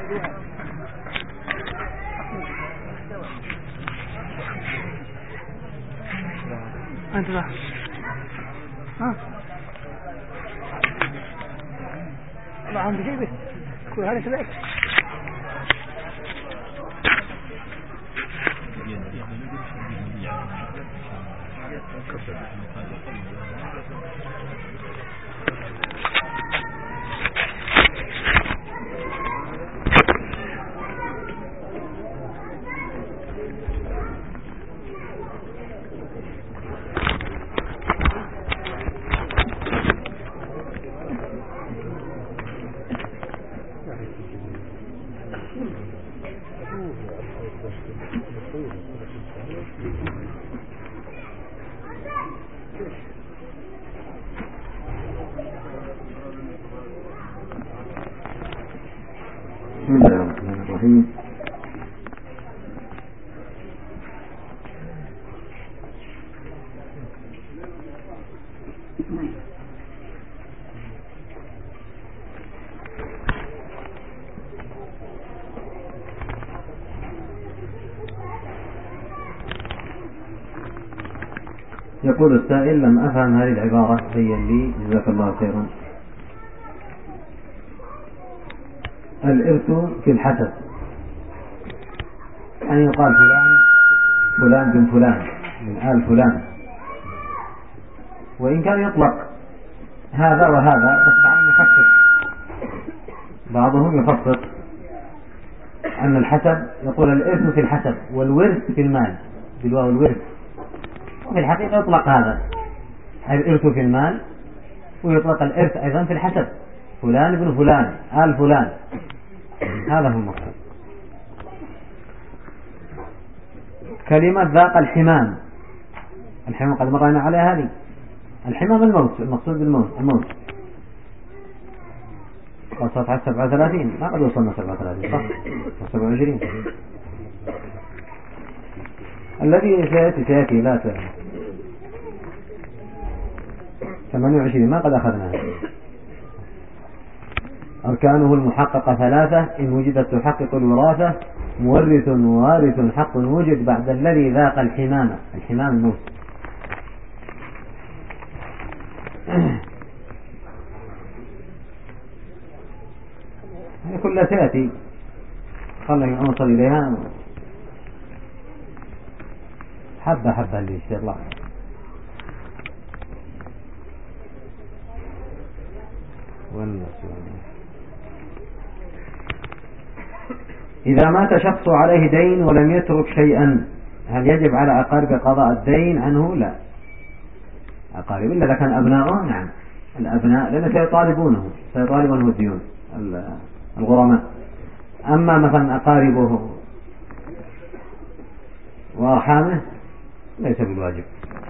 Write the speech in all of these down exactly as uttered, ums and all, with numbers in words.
أنت لا ها الله عم بجيبه كل هذا كذلك بسم الله الرحمن الرحيم. يقول السائل: لم أفهم هذه العبارة، بين لي جزاك الله خيرا. الإرث في الحسب، يعني يقال فلان فلان بن فلان من آل فلان، وإن كان يطلق هذا وهذا، بس بعضهم يخصص بعضهم يخصص أن الحسب يقول الإرث في الحسب والورث في المال بالواو الورث، وفي الحقيقة يطلق هذا الإرث في المال، ويطلق الإرث أيضا في الحسب، فلان بن فلان آل فلان، هذا هو المقصود. كلمة ذاق الحمام، الحمام قد مرينا عليها هذه، الحمام الموت، المقصود بالموت الموت. وصلت على سبعة وثلاثين، ما قد وصلنا سبعة وثلاثين صح؟ سبعة وعشرين الذي سيأتي سيأتي لا ت... ثمانية وعشرين ما قد أخذناها. أركانه المحققة ثلاثة، إن وجدت تحقق الوراثة، مورث ووارث حق وجد بعد الذي ذاق الحمام، الحمام الموت. كلها تأتي، خلنا نوصل إليها حبة حبة اللي يشتغل. إذا مات شخص عليه دين ولم يترك شيئا، هل يجب على أقارب قضاء الدين عنه؟ لا. أقارب إلا إذا كان أبناؤه، نعم الأبناء، لأن سيطالبونه سيطالبونه الديون الغرماء. أما مثلا أقاربه وأرحامه ليس بالواجب.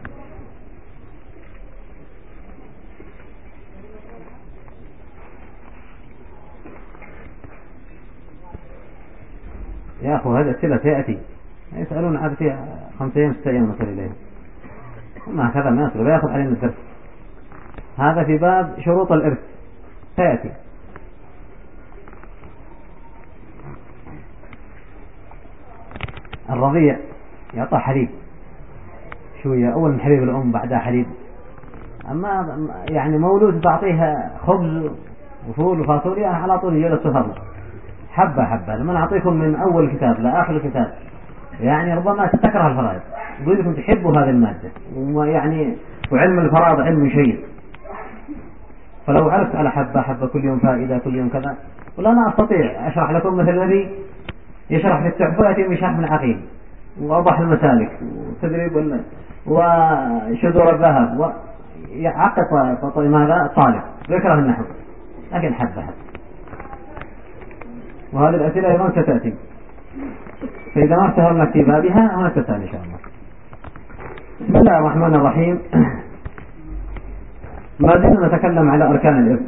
يا أخو هذا السلة سيأتي، يسألون عاد فيها خمسة أيام ستة أيام مثل إليه، ما هكذا ما يصل، لا يأخذ علينا الدرس. هذا في باب شروط الإرث سيأتي. الرضيع يعطى حليب شوية، أول من حليب الأم بعدها حليب. أما يعني مولود تعطيها خبز وفول وفاصوليا على طول يجلس سهرنا حبة حبة. لما نعطيكم من أول الكتاب لآخر الكتاب، يعني ربما تكره الفرائض، يقول لكم تحبوا هذه المادة، ويعني وعلم الفرائض علم شيء، فلو عرفت على حبة حبة كل يوم فائدة كل يوم كذا. ولا أنا أستطيع أشرح لكم مثل الذي يشرح في التحفة يأتي بشرح من عقيم وأوضح المسالك وتدريب وشذور الذهب، ويعقد ماذا الطالب ويكره النحو، لكن حبة حبة. وهذه الأسئلة أيضا ستأتي، فإذا ما اشتهرنا في بابها هنا تسأل إن شاء الله. بسم الله الرحمن الرحيم. ما زلنا نتكلم على أركان الإرث.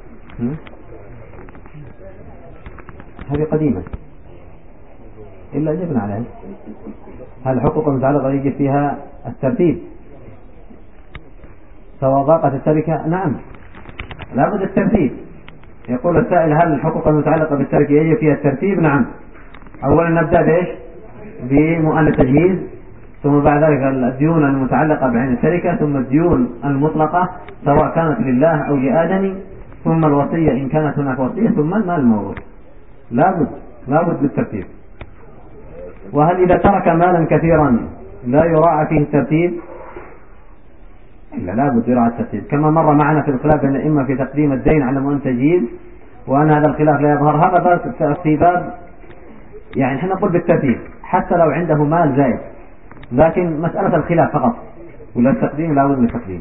هذه قديمة إلا جبنا عليها. هل حقوق المتعلقة يجب فيها الترتيب سواء ضاقت التركة؟ نعم لابد الترتيب. يقول السائل: هل الحقوق المتعلقة بالتركة يجب فيها الترتيب؟ نعم. أولا نبدأ بإيش؟ بمؤن التجهيز، ثم بعد ذلك الديون المتعلقة بعين التركة، ثم الديون المطلقة سواء كانت لله أو لآدم، ثم الوصية إن كانت هناك وصية، ثم المال الموروث. لابد لابد بالترتيب. وهل إذا ترك مالا كثيرا لا يراعى فيه الترتيب؟ إلا لابد يراعى الترتيب، كما مر معنا في الخلاف بين الأئمة في تقديم الدين على مؤن التجهيز، وأن هذا الخلاف لا يظهر. هذا في باب يعني احنا نقول بالترتيب حتى لو عنده مال زائد، لكن مسألة الخلاف فقط، ولا التقديم لابد من التقديم.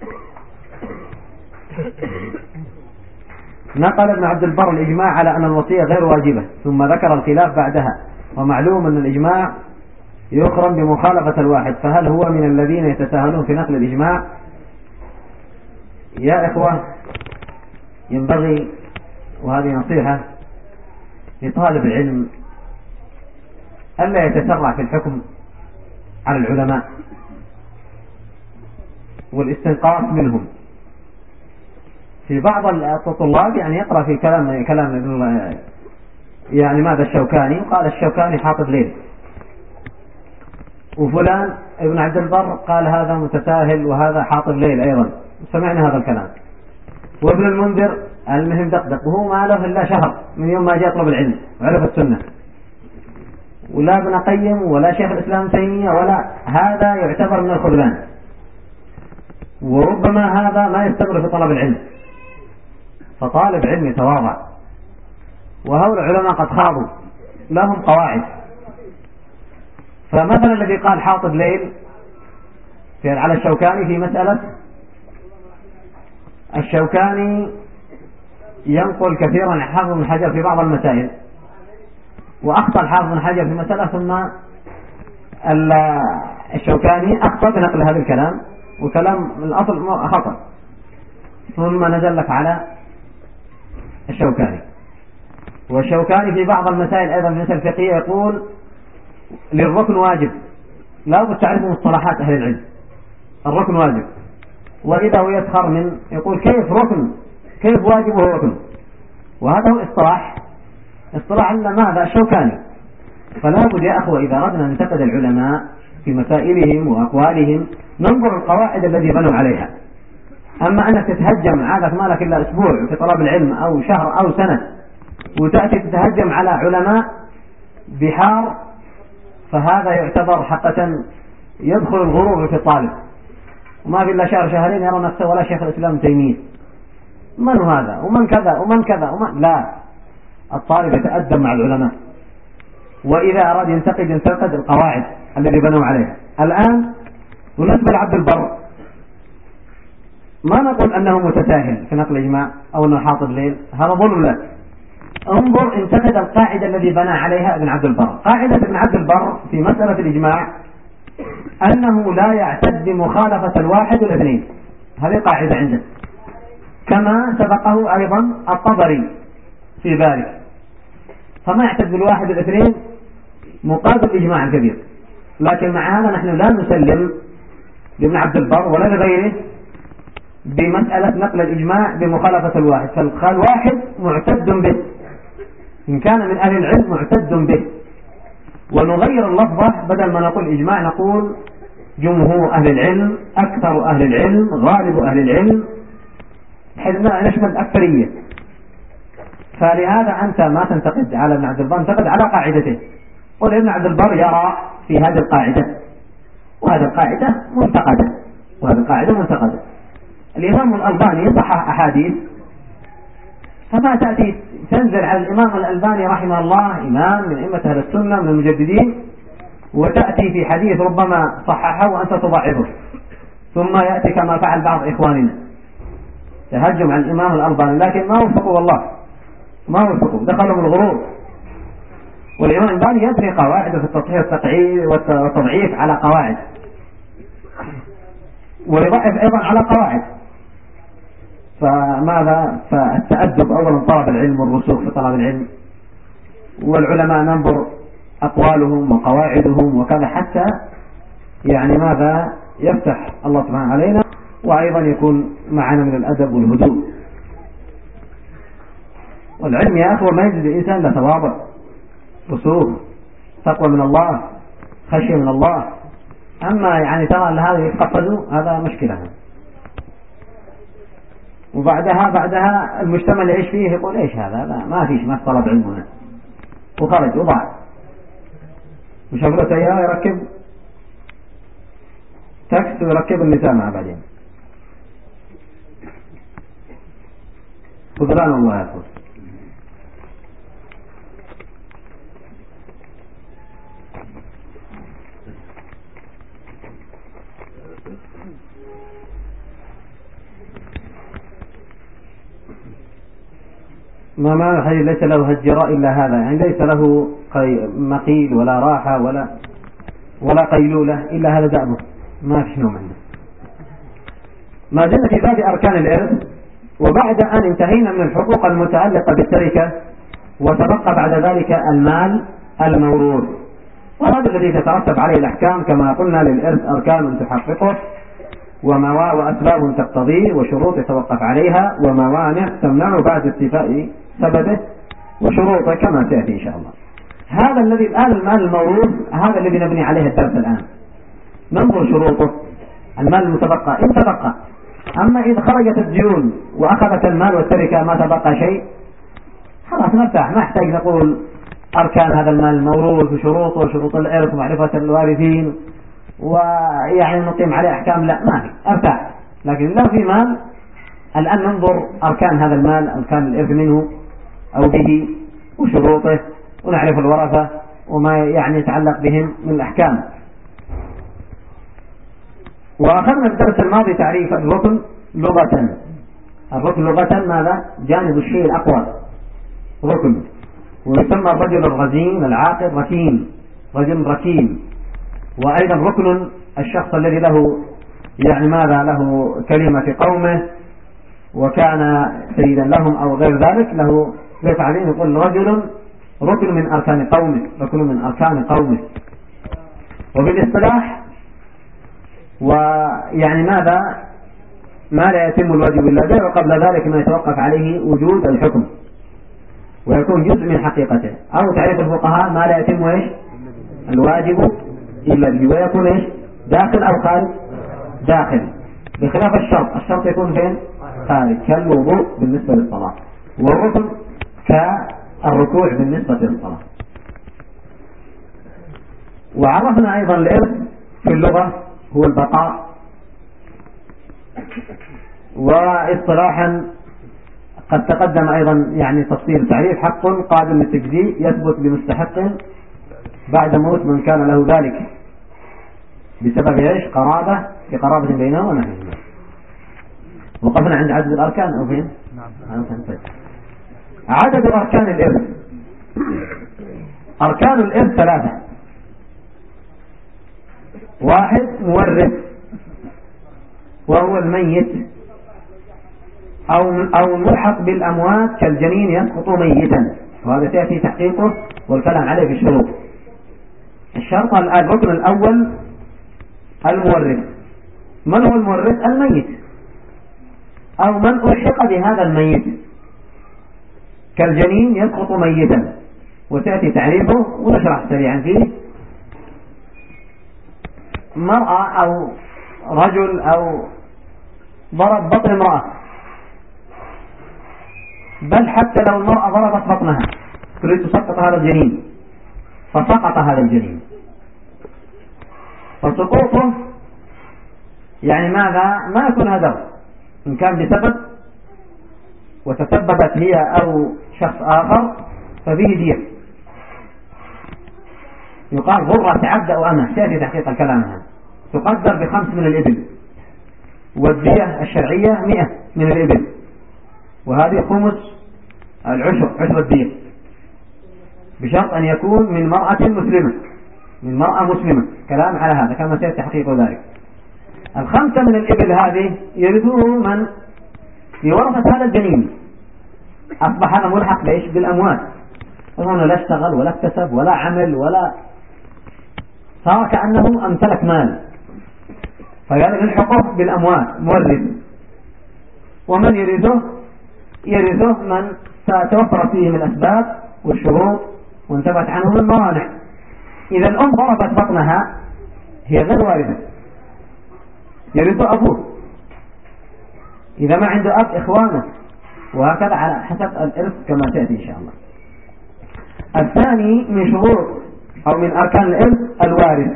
نقل ابن عبد البر الإجماع على أن الوصية غير واجبة، ثم ذكر الخلاف بعدها. ومعلوم أن الإجماع يقرن بمخالفة الواحد، فهل هو من الذين يتساهلون في نقل الإجماع؟ يا إخوة، ينبغي، وهذه نصيحة لطالب العلم، ألا يتسرع في الحكم على العلماء والاستنقاص منهم. في بعض الطلاب يعني يقرأ في كلام كلام يعني ماذا الشوكاني، قال الشوكاني حاطب ليل، وفلان ابن عبد البر قال هذا متساهل وهذا حاطب ليل أيضا، سمعنا هذا الكلام. وابن المنذر المهم دقدق، وهو ما له إلا شهر من يوم ما جاء يطلب العلم وعرف السنة، ولا ابن قيم ولا شيخ الإسلام تيمية ولا، هذا يعتبر من الخذلان، وربما هذا ما يستمر في طلب العلم. فطالب علم يتواضع، وهؤلاء العلماء قد خاضوا، لهم قواعد. فمثلا الذي قال حاطب ليل على الشوكاني في مسألة، الشوكاني ينقل كثيرا عن حافظ بن حجر في بعض المسائل، وأخطأ الحافظ بن حجر في مسألة، ثم الشوكاني أخطأ بنقل هذا الكلام، وكلام الأصل خطأ، ثم نزل لك على الشوكاني. والشوكاني في بعض المسائل أيضا في المسائل الفقهية يقول للركن واجب، لا بد تعرف مصطلحات أهل العلم، الركن واجب. وإذا هو يسخر من يقول كيف ركن، كيف واجب وهو ركن، وهذا هو اصطلاح اصطلاح ماذا الشوكاني. فلا بد يا أخوة إذا أردنا أن ننتقد العلماء في مسائلهم وأقوالهم ننظر القواعد التي بنوا عليها. أما أنك تتهجم، عادك ما لك إلا أسبوع في طلب العلم أو شهر أو سنة، وتأتي تتهجم على علماء بحار، فهذا يعتبر حقا يدخل الغرور في الطالب، وما في إلا شهر شهرين يرى نفسه ولا شيخ الإسلام تيمية، من هذا ومن كذا ومن كذا ومن لا. الطالب يتأدب مع العلماء، وإذا أراد ينتقد ينتقد القواعد التي بنوا عليها. الآن بالنسبة لعبد البر ما نقول أنه متساهل في نقل الإجماع أو أنه حاطب ليل، هذا ظلم له. انظر انتقد القاعدة الذي بنى عليها ابن عبد البر. قاعدة ابن عبد البر في مسألة الإجماع أنه لا يعتد بمخالفة الواحد والاثنين، هذه قاعدة عنده، كما سبقه أيضا الطبري في ذلك، فما يعتد بالواحد والاثنين مقابل الإجماع الكبير. لكن مع هذا نحن لا نسلم لابن عبد البر ولا لغيره بمسألة نقل الإجماع بمخالفة الواحد، فالواحد معتد به إن كان من أهل العلم معتد به. ونغير اللفظة، بدل ما نقول إجماع نقول جمهور أهل العلم، أكثر أهل العلم، غالب أهل العلم، بحيث نشمل الأكثرية. فلهذا أنت ما تنتقد على ابن عبد البر، تنتقد على قاعدته. قل ابن عبد البر يرى في هذه القاعدة، وهذه القاعدة منتقدة، وهذه القاعدة منتقدة. الإمام الألباني صحح أحاديث، فما تأتي تنزل على الإمام الألباني رحمه الله، إمام من أئمة أهل السنة من المجددين، وتأتي في حديث ربما صححه وأنت تضعفه، ثم يأتي كما فعل بعض إخواننا تهجم على الإمام الألباني، لكن ما وفقوا والله، ما وفقوا، دخلهم الغرور. والإمام الألباني يبني قواعد في التصحيح والتضعيف على قواعد، ويضعف أيضا على قواعد. فماذا؟ فالتأدب أولا طلب العلم والرسوخ في طلب العلم، والعلماء ننظر أقوالهم وقواعدهم وكذا، حتى يعني ماذا يفتح الله سبحانه علينا، وأيضا يكون معنا من الأدب والهدوء. والعلم يا أخوة ما يجد الإنسان لا تواضع رسوخ تقوى من الله خشية من الله. أما يعني ترى أن هذا يتقفزوا هذا مشكلة. وبعدها بعدها المجتمع اللي يعيش فيه يقول إيش هذا لا ما فيش ما طلب علمنا وخرج وضع مش أقول سيارة يركب تاكس ويركب النساء مع بعدين خذلان الله يقول. ما معنى الحديث ليس له هجراء إلا هذا؟ يعني ليس له مقيل ولا راحة ولا ولا قيلولة إلا هذا دأبه ما فيش نوم عنده. ما زلنا في باب أركان الإرث، وبعد أن انتهينا من الحقوق المتعلقة بالتركة وتبقى بعد ذلك المال الموروث، وهذا الذي تترتب عليه الأحكام كما قلنا للإرث أركان تحققه وموا وأسباب تقتضيه وشروط يتوقف عليها وموانع تمنع بعد استيفاء سببه وشروطه كما سيأتي إن شاء الله. هذا الذي الآن المال الموروث هذا الذي نبني عليه الدرس الآن. ننظر شروطه. المال المتبقى إن تبقى، أما إذا خرجت الديون وأخذت المال والتركة ما تبقى شيء خلاص نرتاح، ما نحتاج نقول أركان هذا المال الموروث وشروطه وشروط الإرث ومعرفة الوارثين ويعني نقيم عليه أحكام، لا ما في أرتاح. لكن لو في مال الآن ننظر أركان هذا المال أركان الإرث منه أو به وشروطه ونعرف الورثة وما يعني يتعلق بهم من الأحكام. وأخذنا الدرس الماضي تعريف الركن لغة. الركن لغة ماذا؟ جانب الشيء الأقوى ركن، ويسمى الرجل الرزين العاقل ركين، رجل ركين. وأيضا ركن الشخص الذي له يعني ماذا له كلمة في قومه وكان سيدا لهم أو غير ذلك له كيف عليه يقول رجل ركن من أركان قومه، ركن من أركان قومه. وبالاصطلاح ويعني ماذا ما لا يتم الواجب إلا به، وقبل ذلك ما يتوقف عليه وجود الحكم ويكون جزء من حقيقته. أو تعريف الفقهاء ما لا يتم إيش الواجب إلا به ويكون إيش داخل أو خارج داخل، بخلاف الشرط. الشرط يكون فين خارج كالوضوء بالنسبة للصلاة، والركن كالركوع بالنسبة للصلاة. وعرفنا أيضا الإرث في اللغة هو البقاء، واصطلاحا قد تقدم أيضا يعني تفصيل تعريف حق قابل للتجزيء يثبت بمستحق بعد موت من كان له ذلك بسبب ايش قرابة في قرابة بينه ونحن. وقفنا عند عدد الأركان أو فين؟ نعم. عدد أركان الإرث. أركان الإرث ثلاثة. واحد مورث وهو الميت أو أو ملحق بالأموات كالجنين يسقط ميتا، وهذا سيأتي تحقيقه والكلام عليه في الشروط. الشرط الركن الأول المورث. من هو المورث؟ الميت أو من ألحق بهذا الميت كالجنين يسقط ميتا، وسيأتي تعريفه ونشرح سريعا فيه. مرأة أو رجل أو ضرب بطن امرأة، بل حتى لو المرأة ضربت بطنها تريد تسقط هذا الجنين فسقط هذا الجنين، فسقوطه يعني ماذا؟ ما يكون هدر. إن كان بسبب وتسببت هي أو شخص آخر ففيه دية، يقال غرة عبد أو أمة، سيأتي تحقيق الكلام هذا. تقدر بخمس من الإبل، والدية الشرعية مئة من الإبل، وهذه خمس العشر عشر الدية، بشرط أن يكون من مرأة مسلمة من مرأة مسلمة. كلام على هذا كما سيأتي تحقيق ذلك. الخمسة من الإبل هذه يرثوه من يورث هذا الجنين، أصبح هذا ملحق بإيش؟ بالأموات، فهنا لا اشتغل ولا اكتسب ولا عمل ولا صار كأنه أمتلك مال، فهذا يلحقه بالأموات مورث. ومن يرثه؟ يرثه من فتوفرت فيهم الأسباب والشروط وانتبت عنهم الموانع. إذا الأم ضربت بطنها هي غير وارثة، يرث أبوه. إذا ما عنده أب إخوانه، وهكذا على حسب الإرث كما تأتي إن شاء الله. الثاني من شروط أو من أركان الإرث الوارث.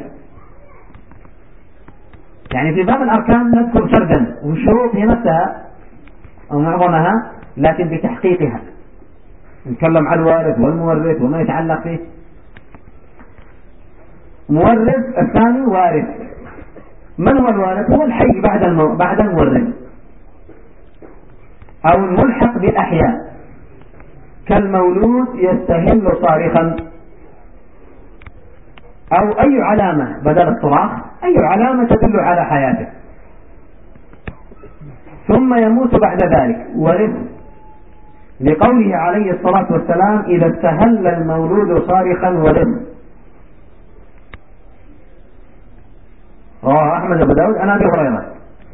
يعني في باب الأركان نذكر سردا، والشروط هي نفسها أو معظمها لكن بتحقيقها. نتكلم عن الوارث والمورث وما يتعلق فيه. مورث الثاني وارث. من هو الوارث؟ هو الحي بعد المو... بعد المورث أو الملحق بالأحياء، كالمولود يستهل صارخا، أو أي علامة بدل الصراخ، أي علامة تدل على حياته، ثم يموت بعد ذلك ورث، لقوله عليه الصلاة والسلام: إذا استهل المولود صارخا ورث. رواه أحمد بن داود عن أبي هريرة.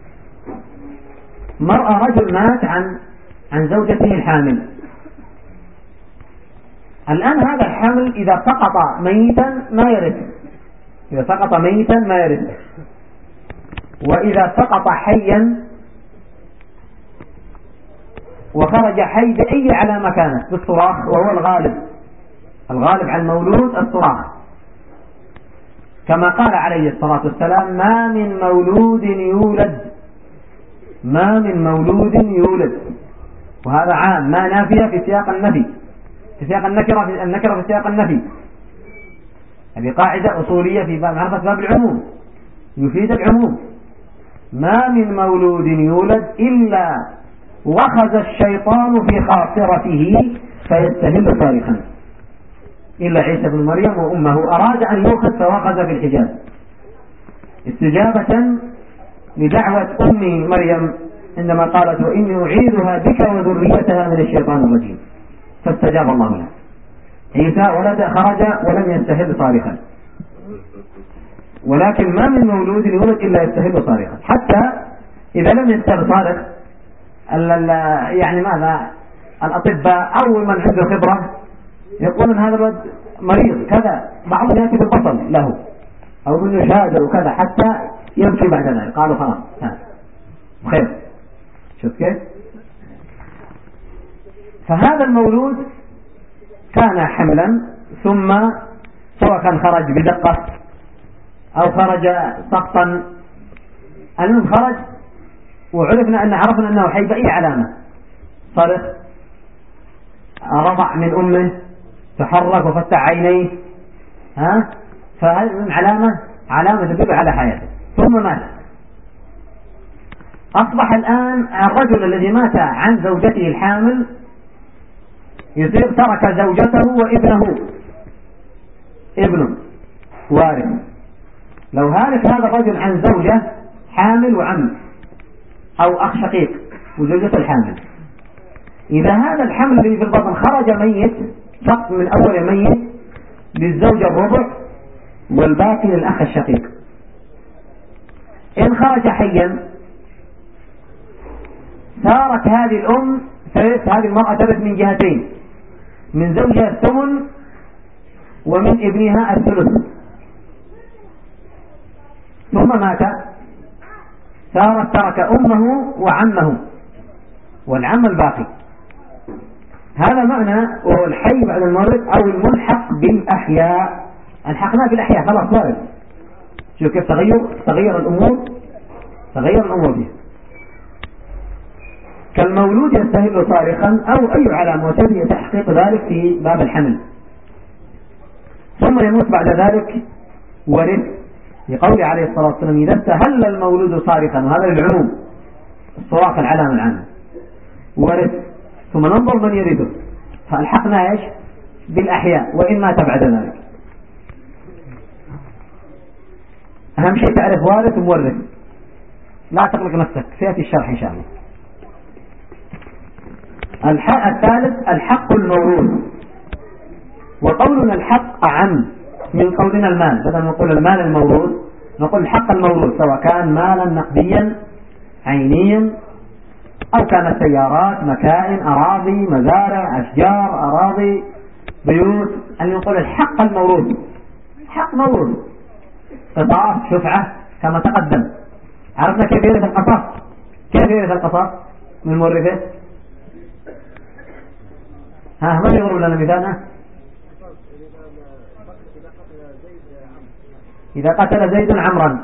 مرأة رجل مات عن عن زوجته الحامل. الآن هذا الحمل إذا سقط ميتا ما يرث، إذا سقط ميتا ما يرث، وإذا سقط حيا وخرج حي بأي علامة كانت بالصراخ، وهو الغالب الغالب على المولود الصراخ، كما قال عليه الصلاة والسلام: ما من مولود يولد ما من مولود يولد. وهذا عام، ما نافية في سياق النفي، في سياق النكرة في النكرة في سياق النفي. هذه قاعدة أصولية في باب معرفة باب العموم، يفيد العموم. ما من مولود يولد إلا وخز الشيطان في خاصرته فيستهل صارخا، إلا عيسى بن مريم وأمه أراد أن يوخذ فوخز في الحجاب، استجابة لدعوة أم مريم عندما قالت: وإني أعيذها بك وذريتها من الشيطان الرجيم، فاستجاب الله له. عيسى ولد خرج ولم يستهل صارخا، ولكن ما من مولود يولد إلا يستهل صارخا. حتى إذا لم يستهل صارخ، يعني ماذا الأطباء أول من عنده خبرة يقولون هذا الولد مريض كذا، بعضهم يأتي بالبطل له أو بالنشاذ وكذا حتى يمشي بعد ذلك، قالوا خلاص خير. شوف كيف؟ فهذا المولود كان حملا، ثم سواء كان خرج بدقة أو خرج سقطا، المهم خرج وعرفنا أن عرفنا أنه حي بأي علامة، صرخ، رضع من أمه، تحرك وفتح عينيه، ها، فهذه علامة علامة تدل على حياته، ثم مات. أصبح الآن الرجل الذي مات عن زوجته الحامل يصير ترك زوجته وابنه، ابنه وارث. لو هالك هذا الرجل عن زوجة حامل وعم أو أخ شقيق وزوجته الحامل، إذا هذا الحمل الذي في البطن خرج ميت، سقط من أول ميت، للزوجة الربع والباقي للأخ الشقيق. إن خرج حيا صارت هذه الأم ثلاث، هذه المرأة ثلاث من جهتين: من زوجها الثمن ومن ابنها الثلث. ثم مات، صارت ترك أمه وعمه والعم الباقي. هذا معنى وهو الحي بعد المورث أو الملحق بالأحياء. الحقنا بالأحياء خلاص وارث. شوف كيف تغير تغير الأمور تغير الأمور دي. كالمولود يستهل صارخا أو أي علامة، وتبي تحقيق ذلك في باب الحمل. ثم يموت بعد ذلك ورث، لقول عليه الصلاة والسلام: إذا استهل المولود صارخا، وهذا للعموم، الصراخ العلامة العامة، ورث. ثم ننظر من يرثه، فألحقنا إيش بالأحياء وإن مات بعد ذلك. أهم شيء تعرف وارث ومورث، لا تقلق نفسك، سيأتي الشرح إن شاء الله. الحق الثالث الحق الموروث. وقولنا الحق أعم من قولنا المال، بدل ما نقول المال الموروث نقول الحق الموروث، سواء كان مالا نقديا عينيا أو كانت سيارات، مكائن، أراضي، مزارع، أشجار، أراضي، بيوت. أن يقول الحق الموروث، حق موروث، قصاص، شفعة، كما تقدم. عرفنا كيف يرث القصاص؟ كيف يرث القصاص من مورثه؟ ها، من يضرب لنا مثالنا؟ إذا قتل زيد عمرا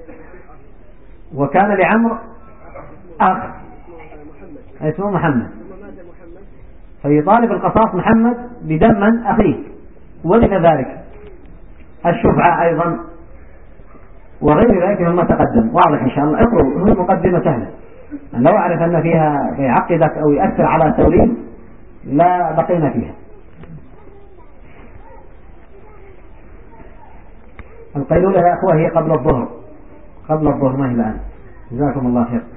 وكان لعمر أخ اسمه محمد، فيطالب القصاص محمد بدم من أخيه، ولذ ذلك الشفعة أيضا وغير ذلك مما تقدم. واضح إن شاء الله. اقرأوا، هو مقدمة سهلة. لو أعرف أن فيها يعقدك أو يأثر على توليد لا بقينا فيها. القيلولة يا أخوة هي قبل الظهر، قبل الظهر ما هي الآن. جزاكم الله خير.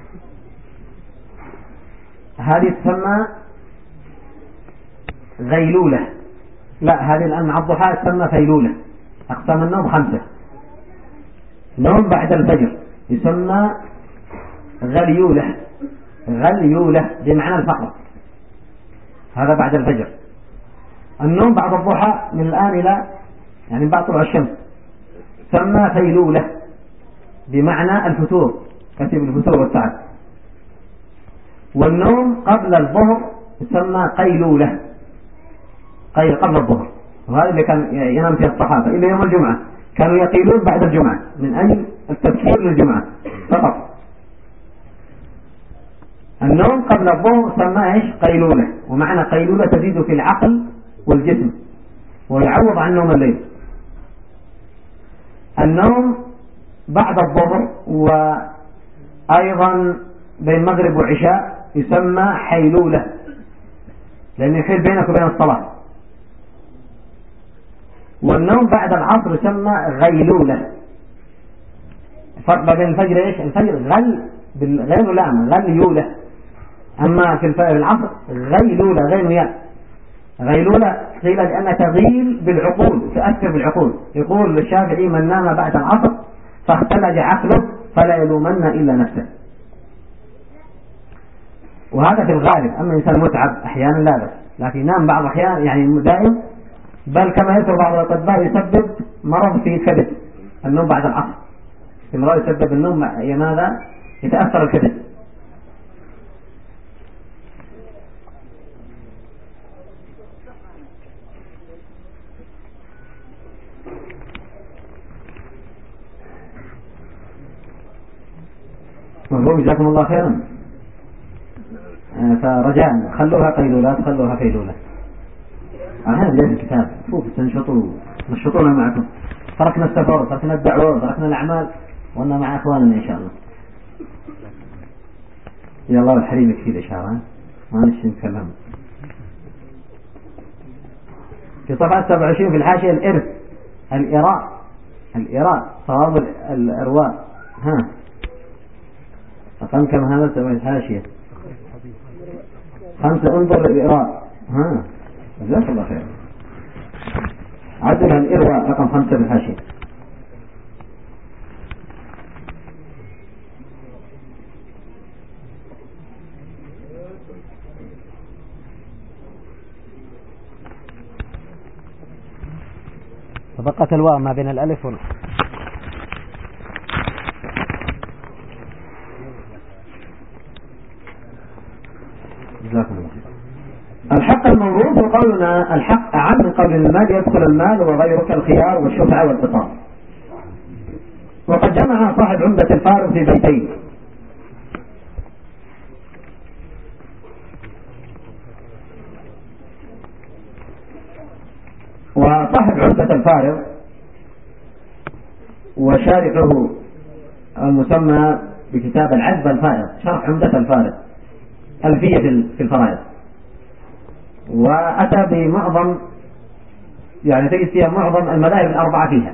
هذه تسمى غيلولة. لا، هذه الآن مع الضحى تسمى فيلولة. أقسام النوم خمسة. نوم بعد الفجر يسمى غليولة، غليولة بمعنى الفقر، هذا بعد الفجر. النوم بعد الضحى من الآن إلى يعني بعد طلوع الشمس سمى فيلولة بمعنى الفتور، كتب الفتور والتعب. والنوم قبل الظهر يسمى قيلولة، قيل قبل الظهر، وهذا اللي كان ينام فيه الصحابة إلا يوم الجمعة، كانوا يقيلون بعد الجمعة من أجل التذكير للجمعة فقط. النوم قبل الظهر سماه ايش؟ قيلولة. ومعنى قيلولة تزيد في العقل والجسم ويعوض عن نوم الليل. النوم بعد الظهر وأيضا بين المغرب والعشاء يسمى حيلولة، لأنه يحيل بينك وبين الصلاة. والنوم بعد العصر يسمى غيلولة. الفرق بين الفجر ايش؟ الفجر غل بالغين ولام، غليولة. أما في العصر غيلولة، غين وياء. غيلولة قيل لأنها تغيل بالعقول، تأثر بالعقول. يقول الشافعي: من نام بعد العصر فاختلج عقله فلا يلومن إلا نفسه. وهذا في الغالب. أما إنسان متعب أحيانا لا بس، لكن ينام بعض أحيان يعني دائم، بل كما يذكر بعض الأطباء يسبب مرض في الكبد النوم بعد العصر. استمرار يسبب النوم ماذا؟ يتأثر الكبد. مفهوم؟ جزاكم الله خيرا. فرجاء خلوها قيلولات، خلوها فيلولة. هذا جاء الكتاب. شوف تنشطوا، نشطونا معكم. تركنا السفر، تركنا الدعوة، تركنا الأعمال، وأنا مع أخواننا إن شاء الله. يا الله الحريم يكفي الإشارة، ما نشي نتكلم. في صفحة سبعة وعشرين في الحاشية الإرث، الإراء، الإراء صواب الإرواء. ها رقم كم هذا؟ سوي الحاشية خمسة. انظر الإراء. ها جزاك الله خير. عدل الإرواء رقم خمسة في الحاشية. فبقت الواو ما بين الألف وال جزاكم الله خير. الحق الموروث، وقولنا الحق أعم من قول المال يدخل المال وغيرك الخيار والشفعة والقصاص. وقد جمع صاحب عمدة الفارغ في بيتين. وصاحب عمدة الفارغ وشارحه المسمى بكتاب العذب الفائض، شرح عمدة الفارغ ألفية في الفرائض، وأتى بمعظم يعني تجد فيها معظم المذاهب الأربعة فيها.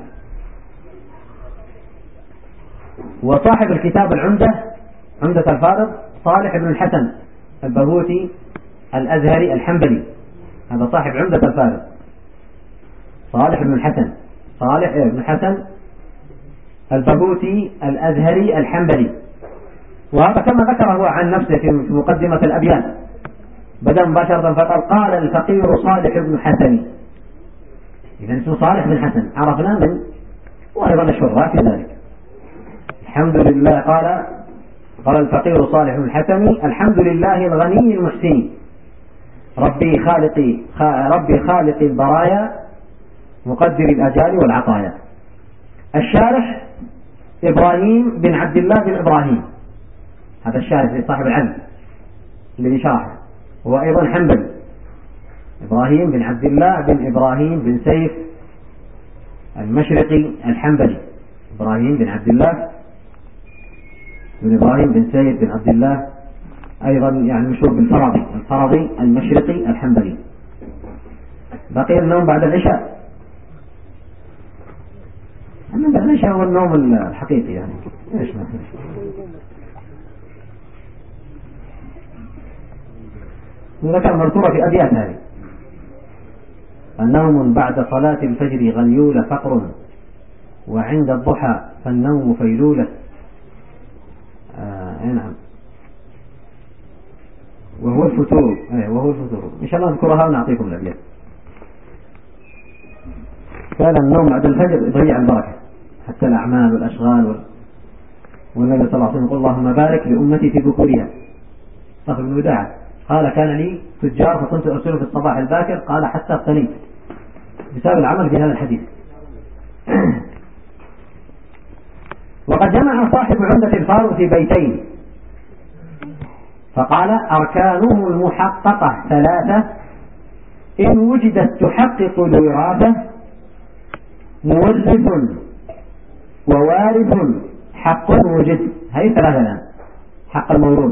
وصاحب الكتاب العمدة عمدة الفارغ صالح بن الحسن البهوتي الأزهري الحنبلي، هذا صاحب عمدة الفارغ، صالح بن الحسن صالح بن الحسن البهوتي الأزهري الحنبلي. وهذا كما ذكره عن نفسه في مقدمة الأبيات، بدأ مباشرة فقال: قال الفقير صالح بن حسن. إذا اسمه صالح بن حسن عرفنا من، وأيضا الشراح في ذلك. الحمد لله قال قال الفقير صالح بن حسن: الحمد لله الغني المحسن، ربي خالقي ربي خالق البرايا، مقدر الأجال والعطايا. الشارح إبراهيم بن عبد الله بن إبراهيم، هذا الشارح صاحب العلم الذي شرحه، هو أيضا حنبلي. إبراهيم بن عبد الله بن إبراهيم بن سيف المشرقي الحنبلي، إبراهيم بن عبد الله بن إبراهيم بن سيف بن عبد الله، أيضا يعني مشهور بالفرضي، الفرضي المشرقي الحنبلي. بقي النوم بعد العشاء. النوم بعد العشاء هو النوم الحقيقي يعني. إيش ما ذكر مذكورة في أبيات هذه: النوم بعد صلاة الفجر غليول فقر، وعند الضحى فالنوم فيلولة. آه نعم، وهو الفتور. آه وهو الفتور. إن شاء الله نذكرها ونعطيكم الأبيات. كان النوم بعد الفجر يضيع البركة، حتى الأعمال والأشغال وال... والنبي صلى الله عليه وسلم يقول: اللهم بارك لأمتي في بكورها. صاحب بن وداعة قال: كان لي تجار فكنت أرسله في الصباح الباكر، قال حتى اغتنيت بسبب العمل في هذا الحديث. وقد جمع صاحب عمدة الفاروق في بيتين فقال: أركانه المحققة ثلاثة، إن وجدت تحقق الوراثة، مورث ووارث حق وجد. هذه ثلاثة الآن حق الموروث.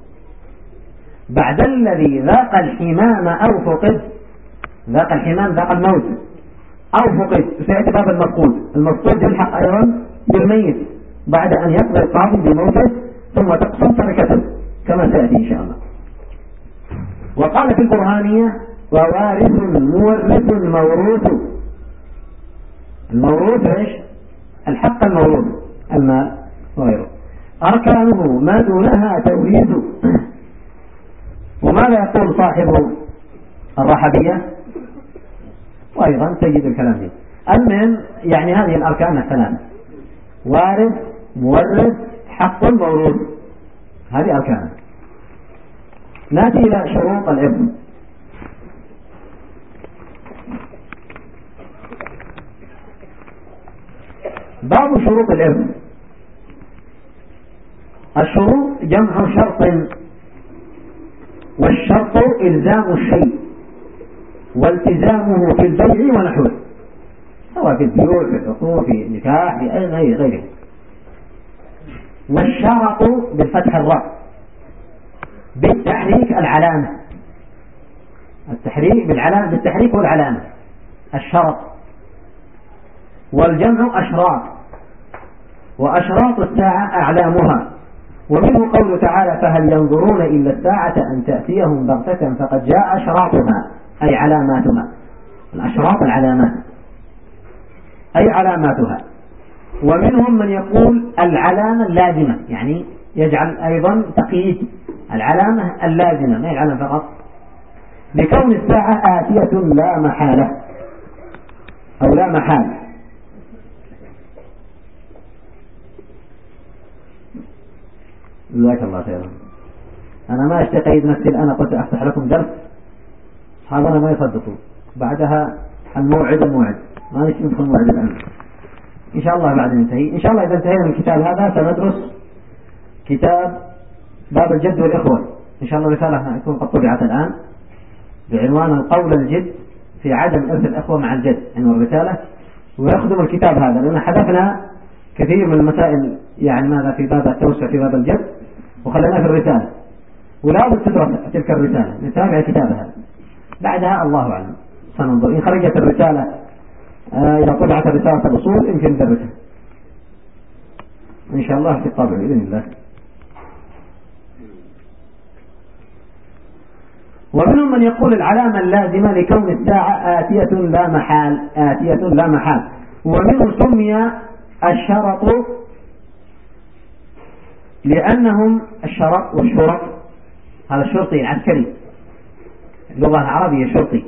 بعد الذي ذاق الحمام أو فقد، ذاق الحمام ذاق الموت أو فقد، سيأتي باب المفقود. المفقود يلحق أيضا بالميت بعد أن يقضي القاضي بموته، ثم تقسم تركته كما سيأتي إن شاء الله. وقال في البرهانية: ووارث مورث موروث. الموروث ايش؟ الحق الموروث، المال وغيره. أركانه ما دونها توريث. وماذا يقول صاحب الرحبية؟ وأيضا تجد الكلام فيه. المهم يعني هذه الأركان الثلاثة: وارث مورث حق موروث، هذه أركان. نأتي إلى شروط الإرث. باب شروط الإرث. الشروط جمع شرط، والشرط إلزام الشيء والتزامه في البيع ونحوه، سواء في البيوع في العقود في النكاح في أي غير غيره. والشرط بالفتح الراء، بالتحريك العلامة، التحريك بالعلامة، بالتحريك والعلامة الشرط. والجمع أشراط، وأشراط الساعة أعلامها. ومنه قوله تعالى: فهل ينظرون إلا الساعة أن تأتيهم بغتة فقد جاء أشراطها، أي علاماتها. الأشراط العلامات أي علاماتها. ومنهم من يقول العلامة اللازمة، يعني يجعل أيضا تقييد العلامة اللازمة، ما هي العلامة فقط، لكون الساعة آتية لا محالة أو لا محال. جزاك الله خيرا. أنا ما أشتقيد نفسي الآن، قلت أفتح لكم درس أصحابنا ما يصدقوا، بعدها الموعد الموعد ما نشوف ندخل موعد الآن إن شاء الله بعد ننتهي. إن شاء الله إذا انتهينا من الكتاب هذا سندرس كتاب باب الجد والإخوة. إن شاء الله رسالة تكون قد طبعت الآن بعنوان القول الجد في عدم إرث الإخوة مع الجد، عنوان الرسالة. ويخدم الكتاب هذا لأن حذفنا كثير من المسائل يعني ماذا في باب التوسع في باب الجد وخليناه في الرسالة، ولا بد تدرس تلك الرسالة، نتابع كتابها بعدها الله أعلم سننظر. إن خرجت الرسالة آه إذا طبعت الرسالة الأصول يمكن ندرسها إن شاء الله في الطبع بإذن الله. ومنهم من يقول العلامة اللازمة لكون الساعة آتية لا محال، آتية لا محال. ومنه سمي الشرط لأنهم الشرط والشرط، هذا الشرطي العسكري اللغة العربية شرطي،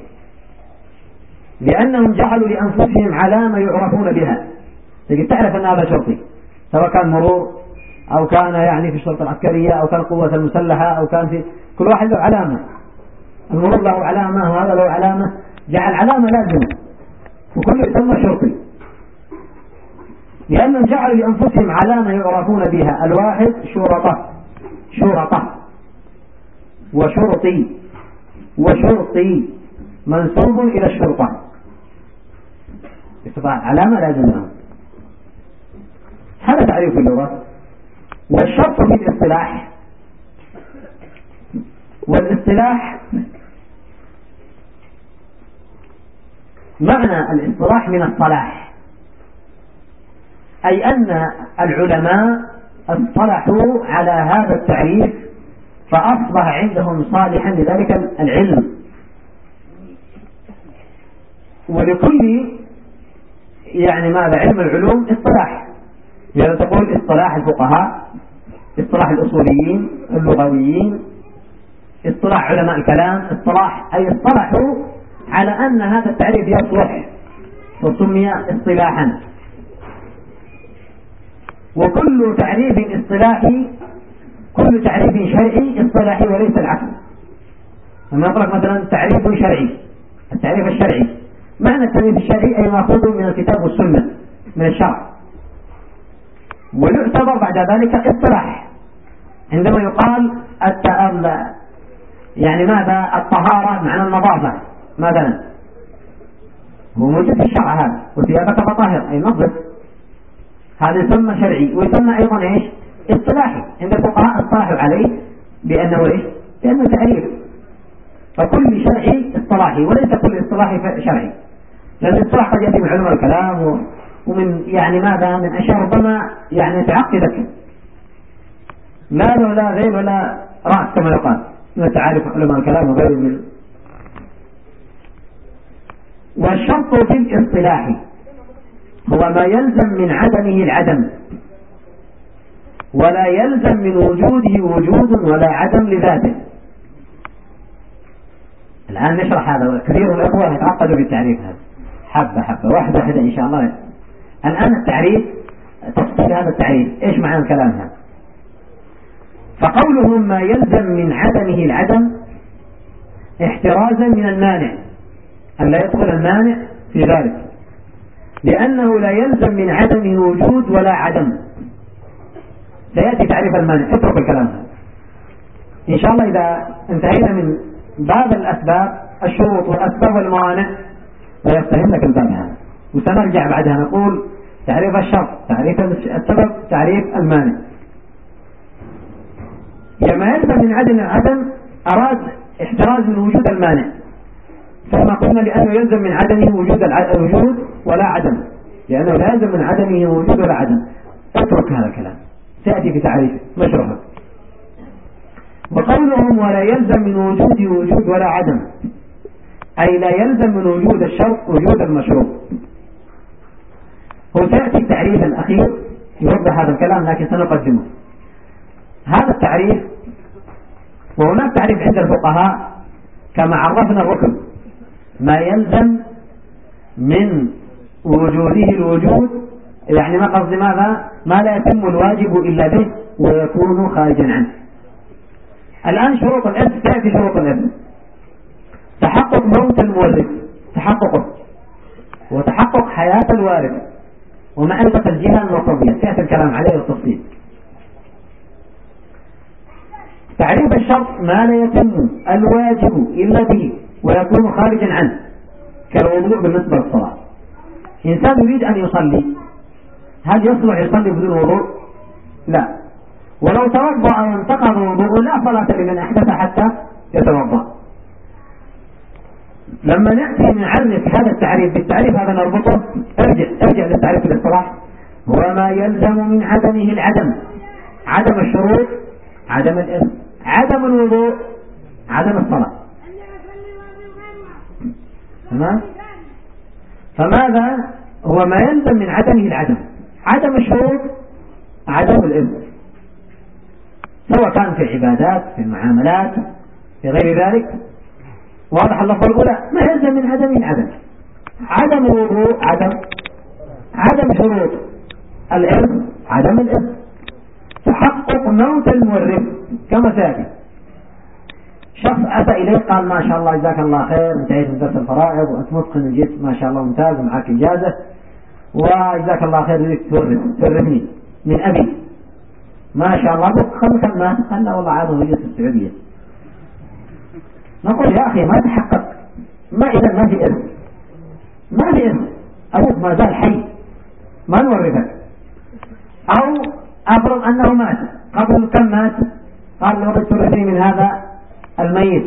لأنهم جعلوا لأنفسهم علامة يعرفون بها. تجد تعرف أن هذا شرطي، سواء كان مرور أو كان يعني في الشرطة العسكرية أو كان القوة المسلحة أو كان في كل واحد له علامة. المرور له علامة وهذا له علامة، جعل علامة لازمة وكله يسمى شرطي، لأنهم جعلوا لأنفسهم علامة يعرفون بها. الواحد شرطة، شرطة وشرطي، وشرطي منسوب إلى الشرطة، علامة لازمة. هذا تعريف اللغة. والشرط في الاصطلاح، والاصطلاح معنى الاصطلاح من الصلاح، أي أن العلماء اصطلحوا على هذا التعريف فأصبح عندهم صالحا لذلك العلم. ولكل يعني ماذا علم العلوم اصطلاح، يعني تقول اصطلاح الفقهاء، اصطلاح الأصوليين اللغويين، اصطلاح علماء الكلام، اصطلاح أي اصطلحوا على أن هذا التعريف يصلح وسمي اصطلاحا. وكل تعريف اصطلاحي، كل تعريف شرعي اصطلاحي وليس العكس. لما يقول مثلا تعريف شرعي، التعريف الشرعي معنى التعريف الشرعي أي مأخوذ من الكتاب والسنة من الشرع، ويعتبر بعد ذلك اصطلاح عندما يقال التأمل يعني ماذا الطهارة معنى النظافة مثلا، هو موجود في الشرع هذا، وثيابك فطهر أي نظف، هذا يسمى شرعي ويسمى أيضا إيش اصطلاحي. عند الفقهاء اصطلحوا عليه بأنه إيش بأنه تعريف. فكل شرعي اصطلاحي وليس كل اصطلاحي شرعي، لأن الاصطلاح قد يأتي من علماء الكلام ومن يعني ماذا من أشياء ربما يعني تعقدك، لا له لا غير ولا رأس كما يقال من تعارف علماء الكلام وغيره من. والشرط في الاصطلاح هو ما يلزم من عدمه العدم، ولا يلزم من وجوده وجود ولا عدم لذاته. الآن نشرح هذا، كثير من الأخوة يتعقدوا بالتعريف هذا حبة حبة واحدة واحدة إن شاء الله. الآن التعريف، تفصيل هذا التعريف إيش معنى الكلام هذا. فقولهم ما يلزم من عدمه العدم احترازا من المانع، أن لا يدخل المانع في ذلك، لأنه لا يلزم من عدمه وجود ولا عدم. سيأتي تعريف المانع، اترك الكلام هذا إن شاء الله. إذا انتهينا من باب الأسباب الشروط والأسباب والموانع ويفتهم لك الباب هذا، وسنرجع بعدها نقول تعريف الشرط، تعريف السبب، تعريف المانع. لما يلزم من عدم العدم أراد احتراز من وجود المانع، ثم قلنا لأنه يلزم من عدمه وجود الوجود ولا عدم، لأنه لا يلزم من عدمه وجود ولا عدم. اترك هذا الكلام سيأتي في تعريفه مشروحه. وقولهم ولا يلزم من وجود وجود ولا عدم أي لا يلزم من وجود الشرط وجود المشروط. هو سيأتي التعريف الأخير يوضح هذا الكلام لكن سنقدمه. هذا التعريف، وهناك تعريف عند الفقهاء كما عرفنا الركن، ما يلزم من وجوده الوجود، يعني ما قصد ماذا ما لا يتم الواجب إلا به ويكون خارجا عنه. الآن شروط الإرث، تأتي شروط الإرث: تحقق موت المورث، تحققه، وتحقق حياة الوارث، ومعرفة الجهة النصبية، سيأتي الكلام عليه بالتفصيل. تعريف الشرط ما لا يتم الواجب إلا به ويكون خارجا عنه، كالوضوء بالنسبة للصلاة. إنسان يريد أن يصلي، هل يصلح يصلي بدون وضوء؟ لا. ولو توضأ وانتقض وضوء لا صلاة لمن أحدث حتى يتوضأ. لما نأتي نعرف هذا التعريف بالتعريف هذا نربطه، ارجع ارجع للتعريف الاصطلاح: هو ما يلزم من عدمه العدم، عدم الشروط، عدم الإثم، عدم الوضوء، عدم الصلاة. تمام؟ فماذا هو ما يلزم من عدمه العدم؟ عدم الشروط، عدم الإثم، سواء كان في العبادات في المعاملات في غير ذلك. واضح اللفظ الأولى ما يلزم من عدم العدم. عدم الوضوء عدم عدم شروط الإرث عدم الإرث. تحقق موت المورث كما سيأتي. شخص أتى إليك قال ما شاء الله جزاك الله خير انتهيت من درس الفرائض وأنت متقن جيت ما شاء الله ممتاز ومعك إجازة وجزاك الله خير ليك تورث تورثني من أبي ما شاء الله خلنا كم مات خلنا والله عاد وجدت في السعودية. نقول يا أخي ما تحقق ما إذا ما في إرث ما في إرث أبوك ما زال حي ما نورثك. أو أفرض أنه مات قبل كم مات قال لو تورثني من هذا الميت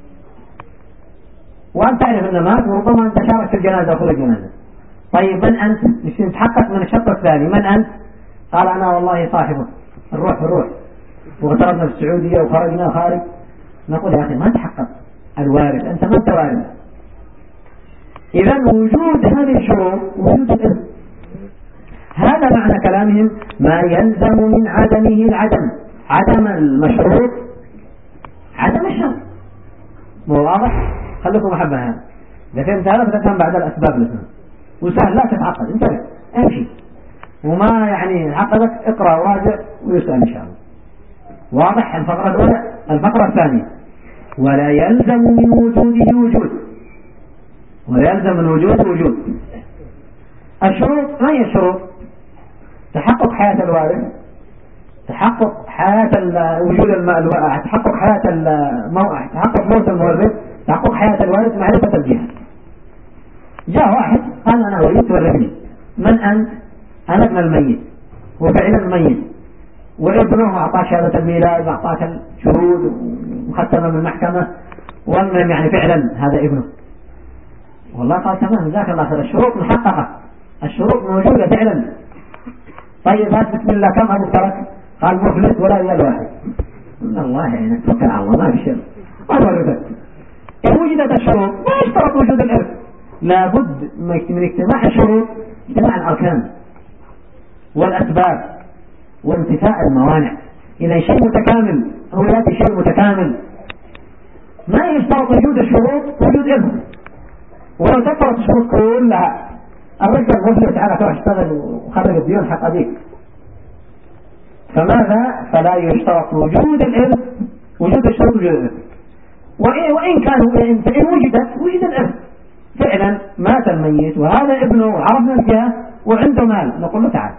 وأنت تعرف أنه مات وربما أنت شارك في الجنازة أو في الجنازة. طيب من أنت؟ مش نتحقق من الشرط الثاني من أنت؟ قال أنا والله صاحبه الروح الروح واغتربنا في السعودية وخرجنا خارج. نقول يا أخي ما تحقق الوارث أنت ما أنت وارث. إذا وجود هذه الشروط وجود الإرث هذا معنى كلامهم ما يلزم من عدمه العدم. عدم المشروط عدم الشرط. مو واضح؟ خليكم محبة هذا إذا فهمت هذا فتفهم بعد الأسباب الاثنين وسهل لا تتعقد انتبه امشي وما يعني عقدك اقرأ وراجع ويسأل إن شاء الله. واضح؟ الفقرة الأولى. الفقرة الثانية ولا يلزم من وجوده وجود ولا يلزم من وجود وجود. الشروط ما هي الشروط؟ تحقق حياة الوارث تحقق حياة وجود الماء تحقق حياة الموت تحقق موت المورث تحقق حياة الوارث معرفة الجهة. جاء واحد قال أنا أريد تورثني من أنت؟ أنا ابن الميت وفعلا الميت وابنه أعطاه شهادة الميلاد وأعطاه الشهود ومختمة من المحكمة والمهم يعني فعلا هذا ابنه. والله قال تمام جزاك الله خير الشروط محققة الشروط موجودة فعلا. طيب هات بسم الله كم أبو ترك؟ قال مفلس ولا ريال واحد. إن الله يعني توكل على الله ما في شيء ما نورثك. إن وجدت الشروط ما يشترط وجود الإرث لابد من اجتماع الشروط اجتماع الأركان والأسباب وانتفاء الموانع. إذا شيء متكامل هو يأتي شيء متكامل ما يشترط وجود الشروط وجود إرث. ولو تفرط الشروط كلها الرجل المفلس تعالى تروح اشتغل وخرج الديون حق أبيك فماذا؟ فلا يشترط وجود الإرث وجود الشروط وجود الإرث. وإن كانوا إن وجدت وجد الإرث فعلا مات الميت وهذا ابنه وعرفنا الجهة وعنده مال نقول له تعال.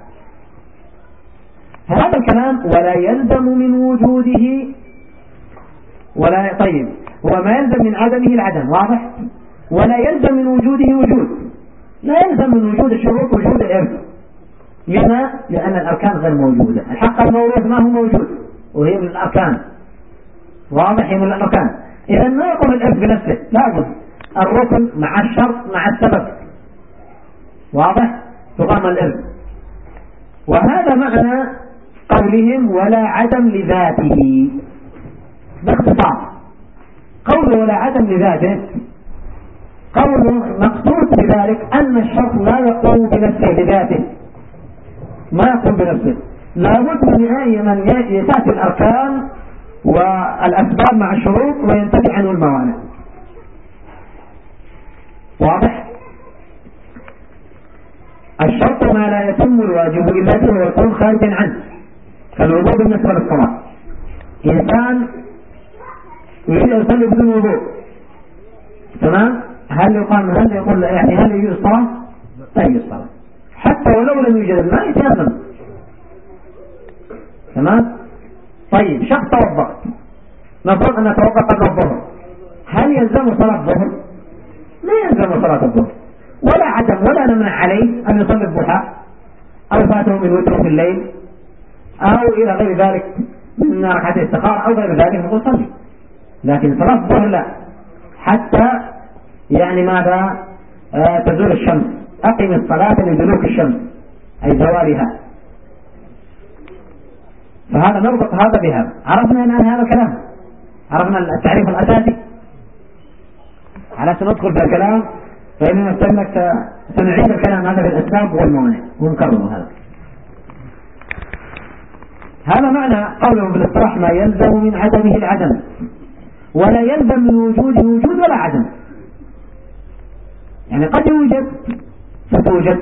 هذا الكلام ولا يلزم من وجوده ولا طيب وما يلزم من عدمه العدم. واضح؟ ولا يلزم من وجوده وجود لا يلزم من وجود الشروط وجود الإرث. لما؟ لأن الأركان غير موجودة. الحق الموروث ما هو موجود وهي من الأركان. واضح؟ هي من الأركان. إذا ما يقوم الإرث بنفسه لابد الركن مع الشرط مع السبب. واضح؟ تقام الإرث. وهذا معنى قولهم ولا عدم لذاته. باختصار قول ولا عدم لذاته قول مقصود بذلك أن الشرط لا يقوم بنفسه لذاته ما يقوم بنفسه لابد من أي من يتأتي الأركان والأسباب مع الشروط وينتفي عنه الموانع. واضح؟ الشرط ما لا يتم الواجب إلا به ويكون خارجا عنه كالوضوء بالنسبة للصلاة. إنسان يريد أن يصلي بدون وضوء تمام؟ هل يقام هل يقول يعني هل يجوز الصلاة؟ لا يجوز الصلاة حتى ولو لم يوجد الماء يتيمم. تمام؟ طيب شخص توضأ نفرض أن توضأ قبل الظهر هل يلزم صلاة الظهر؟ لا يلزم صلاة الظهر ولا عدم ولا نمنع عليه أن يصلي الضحى أو فاته من وتر في الليل أو إلى غير ذلك من ركعتي الاستخارة أو غير ذلك نقول صلي. لكن صلاة الظهر لا حتى يعني ماذا آه تزول الشمس أقم الصلاة لدلوك الشمس أي زوالها. فهذا نربط هذا بهذا. عرفنا الآن هذا الكلام عرفنا التعريف الأساسي على سندخل في الكلام فإننا نستملك سنعيد الكلام هذا بالأسباب والموانع ونكرر هذا. هذا معنى قولهم بالاصطلاح ما يلزم من عدمه العدم، ولا يلزم من وجوده وجود ولا عدم. يعني قد يوجد فتوجد،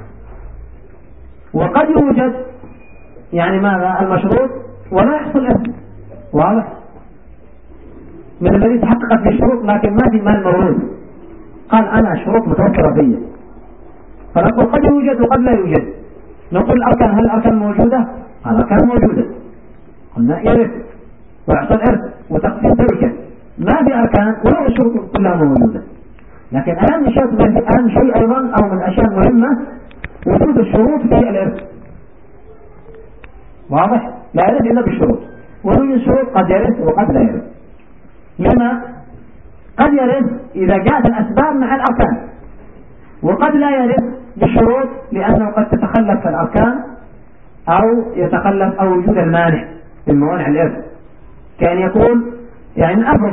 وقد يوجد يعني ماذا المشروط ولا يحصل إرث. واضح؟ من الذي تحققت في الشروط لكن ما في مال موروث، قال أنا شروط متوفرة فيه، فنقول قد يوجد وقد لا يوجد. نقول الأركان، هل الأركان موجودة؟ الأركان موجودة، قلنا يرث ويحصل إرث وتقسيم تركة. ما في أركان ولا الشروط كلها موجودة. لكن أهم شيء أهم شيء أيضا أو من الأشياء المهمة وجود الشروط في الإرث. واضح؟ لا يرث إلا بالشروط، وجود الشروط قد يرث وقد لا يرث. لما قد يرث إذا جاءت الأسباب مع الأركان، وقد لا يرث بالشروط لأنه قد تتخلف الأركان أو يتخلف أو وجود المانع من موانع الإرث. كان يقول يعني أفرض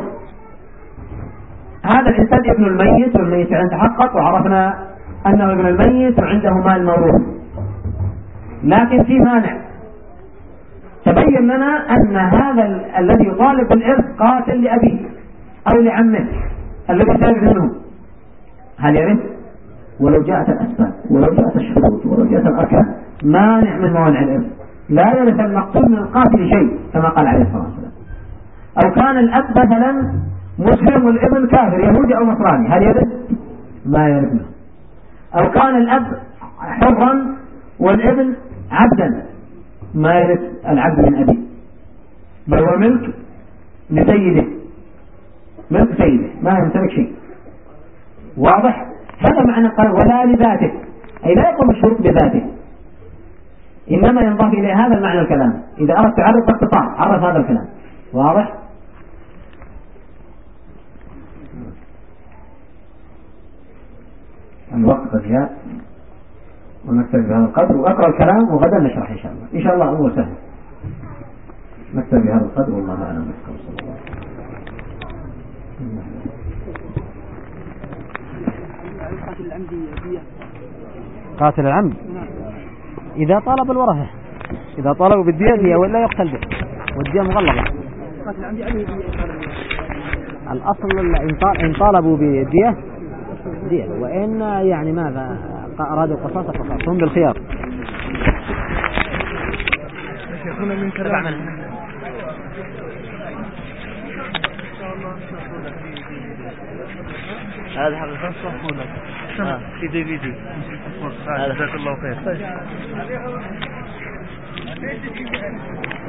هذا الإنسان ابن الميت والميت عند تحقق وعرفنا أنه ابن الميت وعنده مال موروث، لكن في مانع، تبين لنا أن هذا الذي يطالب بالإرث قاتل لأبيه أو لعمه الذي سيرث منه، هل يرث؟ ولو جاءت الأسباب ولو جاءت الشروط ولو جاءت الأركان مانع من موانع الإرث لا يرث المقتول من القاتل شيء كما قال عليه الصلاة والسلام. أو كان الأب مثلا مسلم والابن كافر يهودي أو نصراني، هل يرث؟ ما يرث. أو كان الأب حرا والابن عبدا، ما يرث العبد من أبيه، بل هو ملك لسيده، ملك سيده ما يمتلك شيء. واضح؟ هذا معنى قال ولا لذاته، أي لا يقوم الشروط بذاته، إنما ينضاف إلى هذا المعنى الكلام. إذا أردت تعرف باختصار عرف هذا الكلام. واضح؟ الوقت قد جاء ونكتب بهذا القدر وأقرأ الكلام وغدا نشرح إن شاء الله. إن شاء الله أمور سهل. نكتب بهذا القدر والله أعلم. قاتل العمد إذا طالب الورثة، إذا طالبوا بالدية هي ولا يقتل به، والدية مغلظة. الأصل إن طالبوا بالدية دية، وإن يعني ماذا أرادوا قصاصة فقط هم بالخيار. يكون من كلام هذا حقيقة صفوا لك في دي في دي. هذا جزاك الله خير.